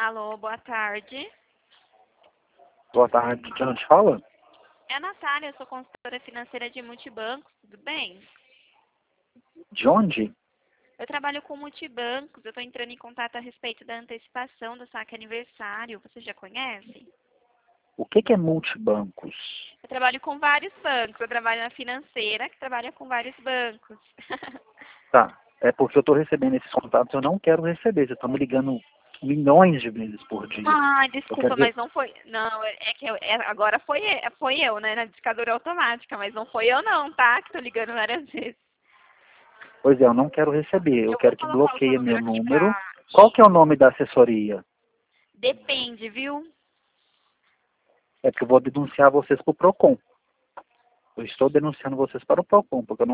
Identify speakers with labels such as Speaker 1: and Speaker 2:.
Speaker 1: Alô, boa tarde.
Speaker 2: Boa tarde, de onde fala?
Speaker 1: É a Natália, eu sou consultora financeira de multibancos, tudo bem?
Speaker 2: De onde?
Speaker 1: Eu trabalho com multibancos, eu estou entrando em contato a respeito da antecipação do saque aniversário, você já conhece?
Speaker 2: O que é multibancos?
Speaker 1: Eu trabalho com vários bancos, eu trabalho na financeira, que trabalha com vários bancos.
Speaker 2: Tá, é porque eu estou recebendo esses contatos, eu não quero receber, vocês estão me ligando milhões de vezes por dia.
Speaker 1: Ai,
Speaker 2: Eu
Speaker 1: desculpa,
Speaker 2: quero ver.
Speaker 1: mas não foi. Não, é que agora foi eu, né, na discadora automática, mas não foi eu não, tá? Que tô ligando várias vezes.
Speaker 2: Pois é, eu não quero receber, eu
Speaker 1: Eu vou
Speaker 2: quero que
Speaker 1: colocar o seu
Speaker 2: bloqueie
Speaker 1: número
Speaker 2: meu
Speaker 1: aqui
Speaker 2: número.
Speaker 1: pra.
Speaker 2: Qual que é o nome da assessoria?
Speaker 1: Depende, viu?
Speaker 2: É porque eu vou denunciar vocês para o PROCON. Eu estou denunciando vocês para o PROCON, porque eu não